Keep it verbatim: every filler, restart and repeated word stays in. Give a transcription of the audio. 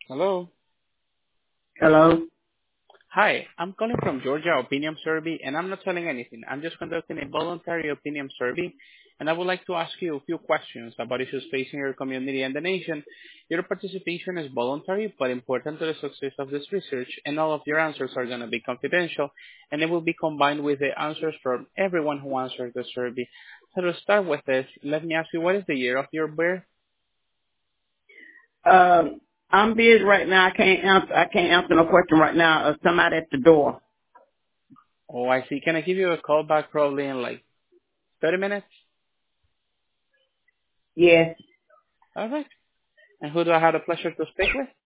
Hello. Hello? Hi, I'm calling from Georgia Opinion Survey, and I'm not selling anything. I'm just conducting a voluntary opinion survey, and I would like to ask you a few questions about issues facing your community and the nation. Your participation is voluntary, but important to the success of this research, and all of your answers are going to be confidential, and it will be combined with the answers from everyone who answered the survey. So to start with this, let me ask you, what is the year of your birth? Um, I'm busy right now. I can't answer. I can't answer no question right now. Uh, somebody at the door. Oh, I see. Can I give you a call back probably in like thirty minutes? Yes. All right. And who do I have the pleasure to speak with?